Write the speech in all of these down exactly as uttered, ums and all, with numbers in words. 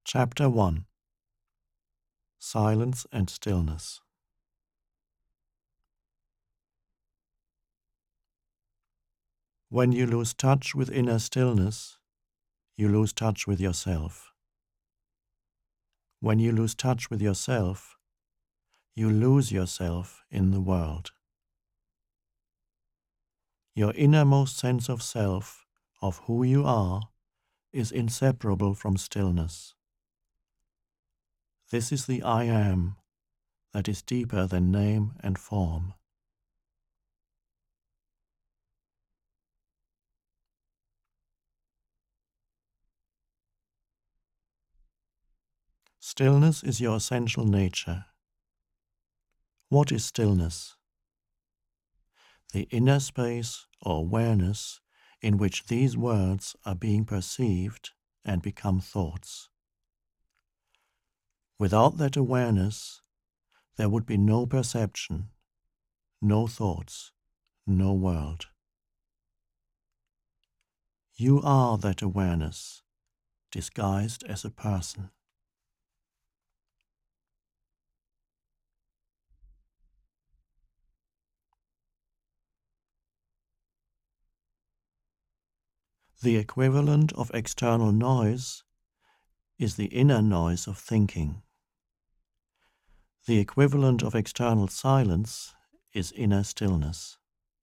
Chapter one. Silence and Stillness. When you lose touch with inner stillness, you lose touch with yourself. When you lose touch with yourself, you lose yourself in the world. Your innermost sense of self, of who you are, is inseparable from stillness. This is the I Am that is deeper than name and form. Stillness is your essential nature. What is stillness? The inner space or awareness in which these words are being perceived and become thoughts. Without that awareness, there would be no perception, no thoughts, no world. You are that awareness, disguised as a person. The equivalent of external noise is the inner noise of thinking. The equivalent of external silence is inner stillness.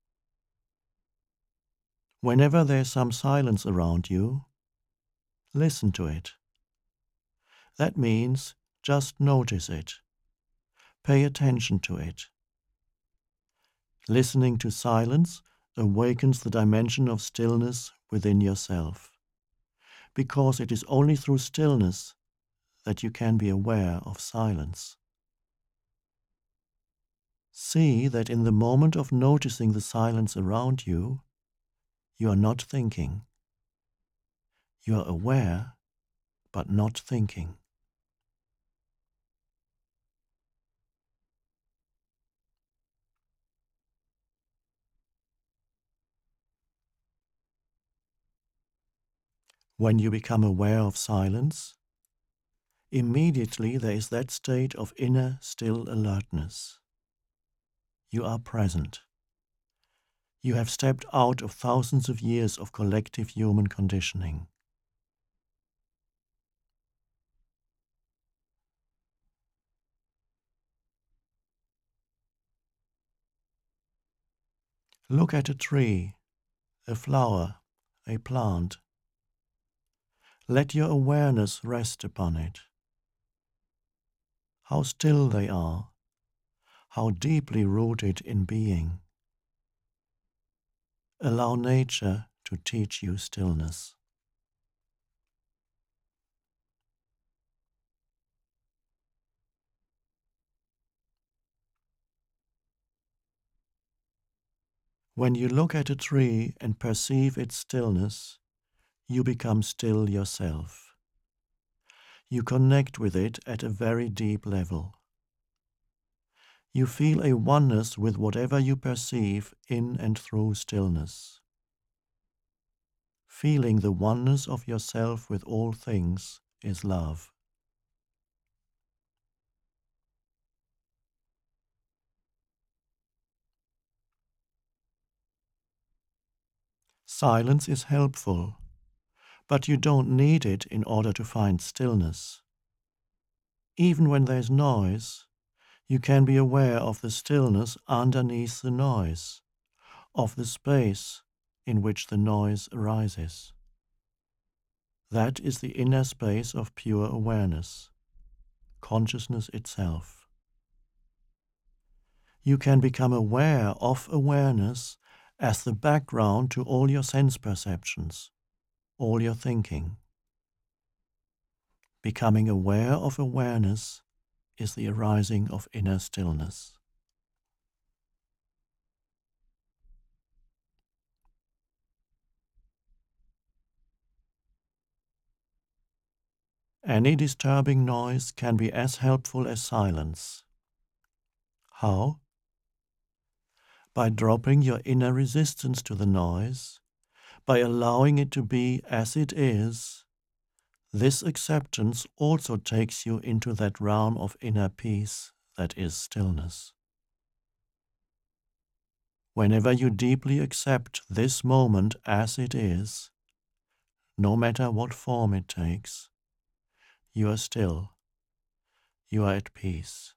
Whenever there's some silence around you, listen to it. That means just notice it. Pay attention to it. Listening to silence awakens the dimension of stillness within yourself, because it is only through stillness that you can be aware of silence. See that in the moment of noticing the silence around you, you are not thinking. You are aware, but not thinking. When you become aware of silence, immediately there is that state of inner still alertness. You are present. You have stepped out of thousands of years of collective human conditioning. Look at a tree, a flower, a plant. Let your awareness rest upon it. How still they are, how deeply rooted in being. Allow nature to teach you stillness. When you look at a tree and perceive its stillness, you become still yourself. You connect with it at a very deep level. You feel a oneness with whatever you perceive in and through stillness. Feeling the oneness of yourself with all things is love. Silence is helpful, but you don't need it in order to find stillness. Even when there's noise, you can be aware of the stillness underneath the noise, of the space in which the noise arises. That is the inner space of pure awareness, consciousness itself. You can become aware of awareness as the background to all your sense perceptions, all your thinking. Becoming aware of awareness is the arising of inner stillness. Any disturbing noise can be as helpful as silence. How? By dropping your inner resistance to the noise, by allowing it to be as it is, This acceptance also takes you into that realm of inner peace that is stillness. Whenever you deeply accept this moment as it is, no matter what form it takes, you are still, you are at peace.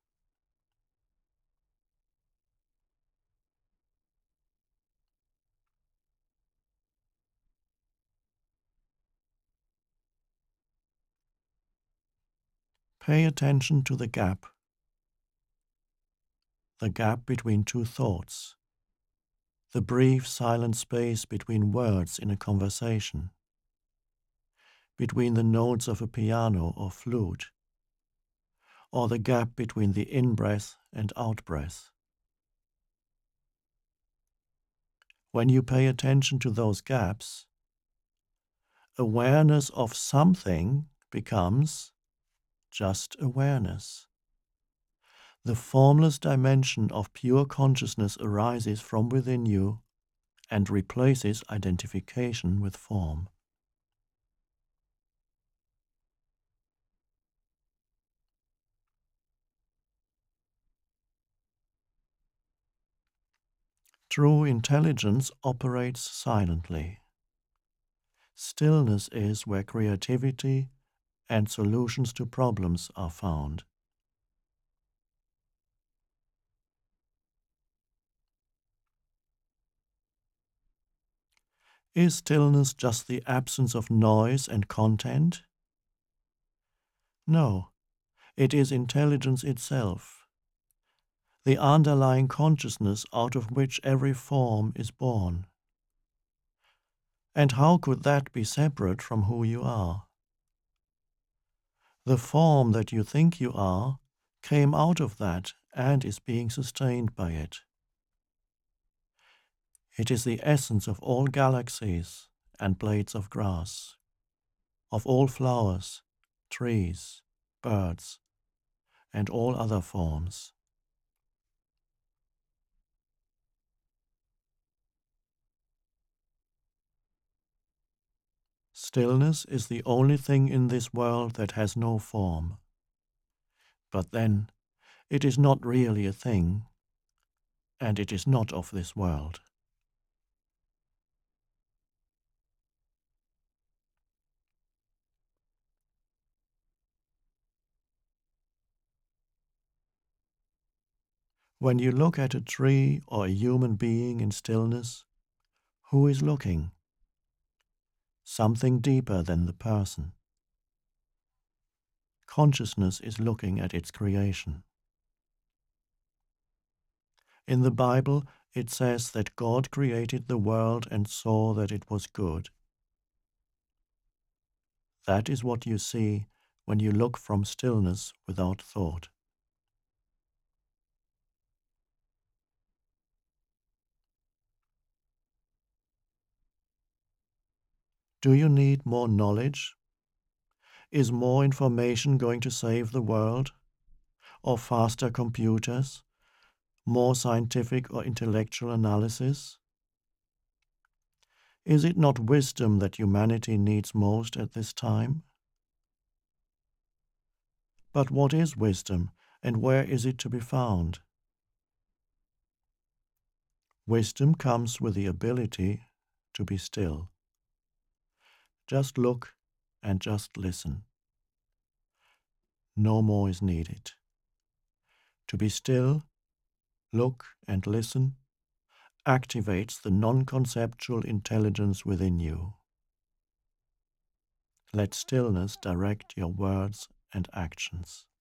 Pay attention to the gap, the gap between two thoughts, the brief silent space between words in a conversation, between the notes of a piano or flute, or the gap between the in-breath and out-breath. When you pay attention to those gaps, awareness of something becomes just awareness. The formless dimension of pure consciousness arises from within you and replaces identification with form. True intelligence operates silently. Stillness is where creativity and solutions to problems are found. Is stillness just the absence of noise and content? No, it is intelligence itself, the underlying consciousness out of which every form is born. And how could that be separate from who you are? The form that you think you are came out of that and is being sustained by it. It is the essence of all galaxies and blades of grass, of all flowers, trees, birds, and all other forms. Stillness is the only thing in this world that has no form. But then, it is not really a thing, and it is not of this world. When you look at a tree or a human being in stillness, who is looking? Something deeper than the person. Consciousness is looking at its creation. In the Bible, it says that God created the world and saw that it was good. That is what you see when you look from stillness without thought. Do you need more knowledge? Is more information going to save the world? Or faster computers? More scientific or intellectual analysis? Is it not wisdom that humanity needs most at this time? But what is wisdom, and where is it to be found? Wisdom comes with the ability to be still. Just look and just listen. No more is needed. To be still, look and listen, activates the non-conceptual intelligence within you. Let stillness direct your words and actions.